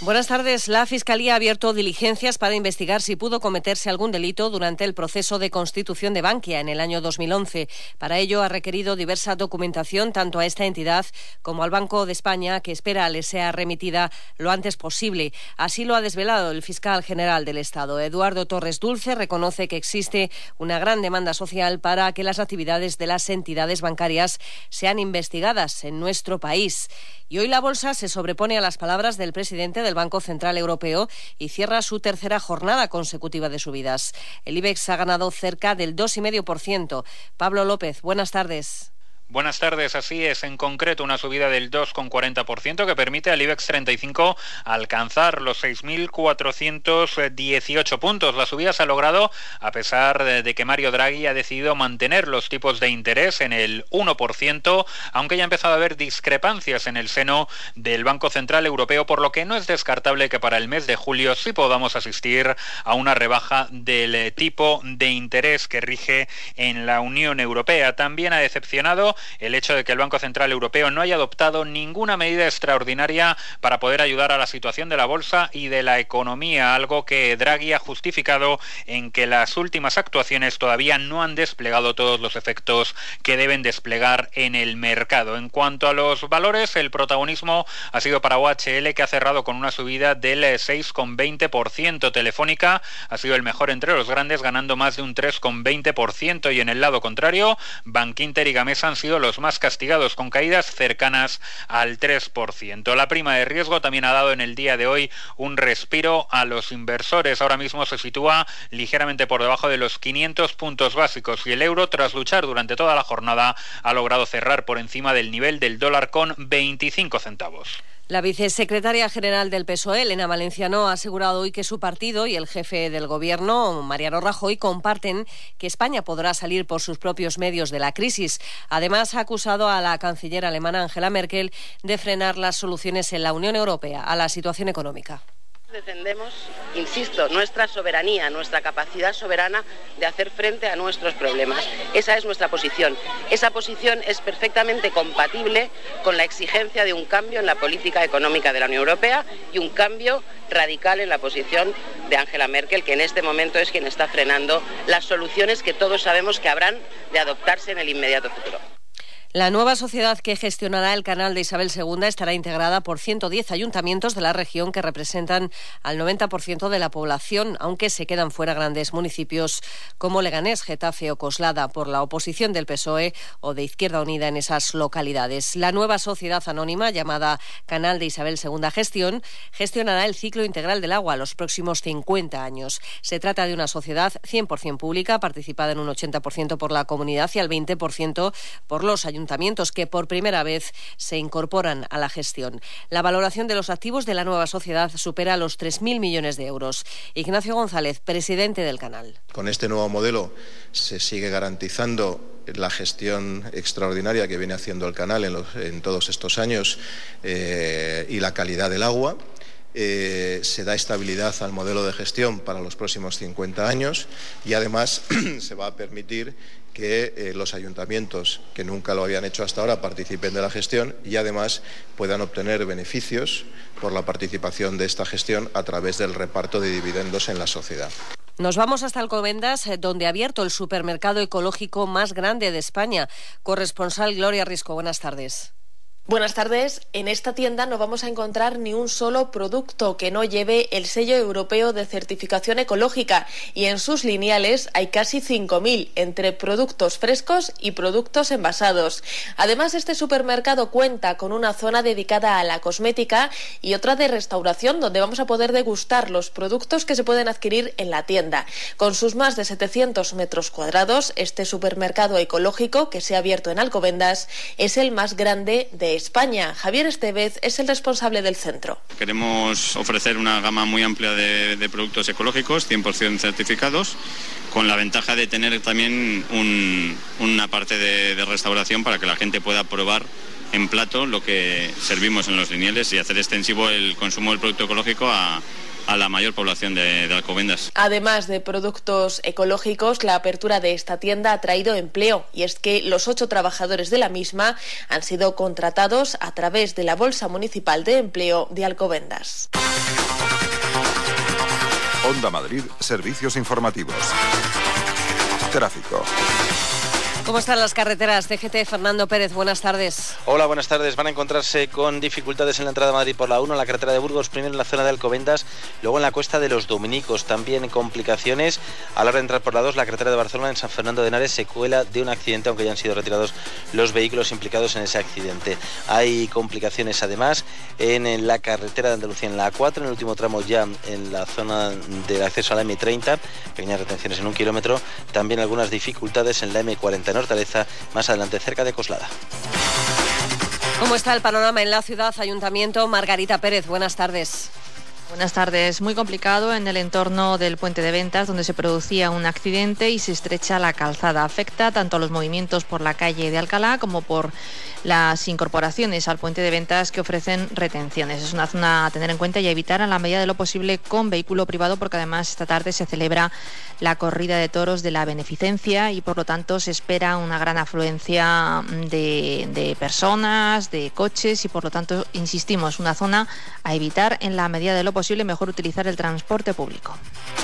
Buenas tardes. La Fiscalía ha abierto diligencias para investigar si pudo cometerse algún delito durante el proceso de constitución de Bankia en el año 2011. Para ello ha requerido diversa documentación tanto a esta entidad como al Banco de España, que espera le sea remitida lo antes posible. Así lo ha desvelado el fiscal general del Estado. Eduardo Torres Dulce reconoce que existe una gran demanda social para que las actividades de las entidades bancarias sean investigadas en nuestro país. Y hoy la bolsa se sobrepone a las palabras del presidente del Banco Central Europeo y cierra su tercera jornada consecutiva de subidas. El IBEX ha ganado cerca del 2,5%. Pablo López, buenas tardes. Buenas tardes, así es, en concreto una subida del 2,40% que permite al IBEX 35 alcanzar los 6.418 puntos. La subida se ha logrado a pesar de que Mario Draghi ha decidido mantener los tipos de interés en el 1%, aunque ya ha empezado a haber discrepancias en el seno del Banco Central Europeo, por lo que no es descartable que para el mes de julio sí podamos asistir a una rebaja del tipo de interés que rige en la Unión Europea. También ha decepcionado el hecho de que el Banco Central Europeo no haya adoptado ninguna medida extraordinaria para poder ayudar a la situación de la bolsa y de la economía, algo que Draghi ha justificado en que las últimas actuaciones todavía no han desplegado todos los efectos que deben desplegar en el mercado. En cuanto a los valores, el protagonismo ha sido para OHL, que ha cerrado con una subida del 6,20%. Telefónica ha sido el mejor entre los grandes, ganando más de un 3,20%, y en el lado contrario, Bankinter y Gamesa han sido los más castigados, con caídas cercanas al 3%. La prima de riesgo también ha dado en el día de hoy un respiro a los inversores. Ahora mismo se sitúa ligeramente por debajo de los 500 puntos básicos, y el euro, tras luchar durante toda la jornada, ha logrado cerrar por encima del nivel del dólar con 25 centavos. La vicesecretaria general del PSOE, Elena Valenciano, ha asegurado hoy que su partido y el jefe del Gobierno, Mariano Rajoy, comparten que España podrá salir por sus propios medios de la crisis. Además, ha acusado a la canciller alemana Angela Merkel de frenar las soluciones en la Unión Europea a la situación económica. Defendemos, insisto, nuestra soberanía, nuestra capacidad soberana de hacer frente a nuestros problemas. Esa es nuestra posición. Esa posición es perfectamente compatible con la exigencia de un cambio en la política económica de la Unión Europea y un cambio radical en la posición de Angela Merkel, que en este momento es quien está frenando las soluciones que todos sabemos que habrán de adoptarse en el inmediato futuro. La nueva sociedad que gestionará el canal de Isabel II estará integrada por 110 ayuntamientos de la región que representan al 90% de la población, aunque se quedan fuera grandes municipios como Leganés, Getafe o Coslada por la oposición del PSOE o de Izquierda Unida en esas localidades. La nueva sociedad anónima, llamada Canal de Isabel II Gestión, gestionará el ciclo integral del agua los próximos 50 años. Se trata de una sociedad 100% pública, participada en un 80% por la comunidad y al 20% por los ayuntamientos, que por primera vez se incorporan a la gestión. La valoración de los activos de la nueva sociedad supera los 3.000 millones de euros. Ignacio González, presidente del canal. Con este nuevo modelo se sigue garantizando la gestión extraordinaria que viene haciendo el canal en todos estos años y la calidad del agua. Se da estabilidad al modelo de gestión para los próximos 50 años y además se va a permitir que los ayuntamientos que nunca lo habían hecho hasta ahora participen de la gestión y además puedan obtener beneficios por la participación de esta gestión a través del reparto de dividendos en la sociedad. Nos vamos hasta Alcobendas, donde ha abierto el supermercado ecológico más grande de España. Corresponsal Gloria Risco, buenas tardes. Buenas tardes. En esta tienda no vamos a encontrar ni un solo producto que no lleve el sello europeo de certificación ecológica, y en sus lineales hay casi 5.000 entre productos frescos y productos envasados. Además, este supermercado cuenta con una zona dedicada a la cosmética y otra de restauración, donde vamos a poder degustar los productos que se pueden adquirir en la tienda. Con sus más de 700 metros cuadrados, este supermercado ecológico que se ha abierto en Alcobendas es el más grande de España. Javier Estevez es el responsable del centro. Queremos ofrecer una gama muy amplia de productos ecológicos, 100% certificados, con la ventaja de tener también una parte de restauración para que la gente pueda probar en plato lo que servimos en los lineales y hacer extensivo el consumo del producto ecológico a la mayor población de Alcobendas. Además de productos ecológicos, la apertura de esta tienda ha traído empleo, y es que los 8 trabajadores de la misma han sido contratados a través de la Bolsa Municipal de Empleo de Alcobendas. Onda Madrid, servicios informativos. Tráfico. ¿Cómo están las carreteras? DGT, Fernando Pérez, buenas tardes. Hola, buenas tardes. Van a encontrarse con dificultades en la entrada a Madrid por la 1, en la carretera de Burgos, primero en la zona de Alcobendas, luego en la Cuesta de los Dominicos. También complicaciones a la hora de entrar por la 2, la carretera de Barcelona, en San Fernando de Henares, secuela de un accidente, aunque ya han sido retirados los vehículos implicados en ese accidente. Hay complicaciones además en la carretera de Andalucía, en la A4, en el último tramo ya en la zona del acceso a la M30, pequeñas retenciones en 1 kilómetro. También algunas dificultades en la M40 en Hortaleza, más adelante cerca de Coslada. ¿Cómo está el panorama en la ciudad? Ayuntamiento, Margarita Pérez, buenas tardes. Buenas tardes. Muy complicado en el entorno del Puente de Ventas, donde se producía un accidente y se estrecha la calzada. Afecta tanto a los movimientos por la calle de Alcalá como por las incorporaciones al Puente de Ventas que ofrecen retenciones. Es una zona a tener en cuenta y a evitar a la medida de lo posible con vehículo privado, porque además esta tarde se celebra la corrida de toros de la Beneficencia y por lo tanto se espera una gran afluencia de personas, de coches y por lo tanto, insistimos, una zona a evitar en la medida de lo posible, mejor utilizar el transporte público.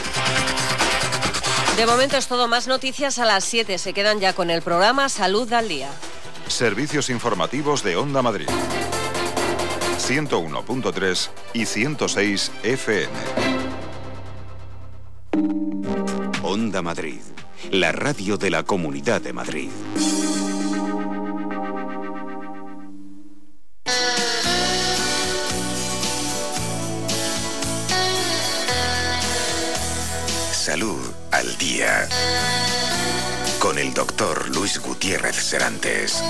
De momento es todo, más noticias a las 7. Se quedan ya con el programa Salud al Día. Servicios informativos de Onda Madrid. 101.3 y 106 FM. Onda Madrid, la radio de la Comunidad de Madrid. Salud al Día. Con el doctor Luis Gutiérrez Serantes.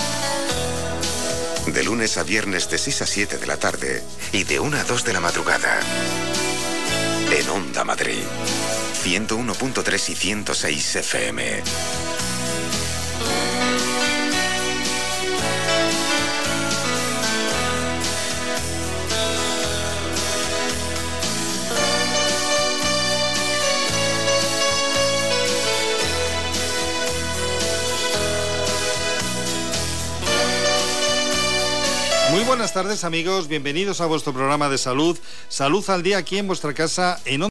De lunes a viernes de 6 a 7 de la tarde y de 1 a 2 de la madrugada. En Onda Madrid. 101.3 y 106 FM. Muy buenas tardes, amigos, bienvenidos a vuestro programa de salud, Salud al Día, aquí en vuestra casa en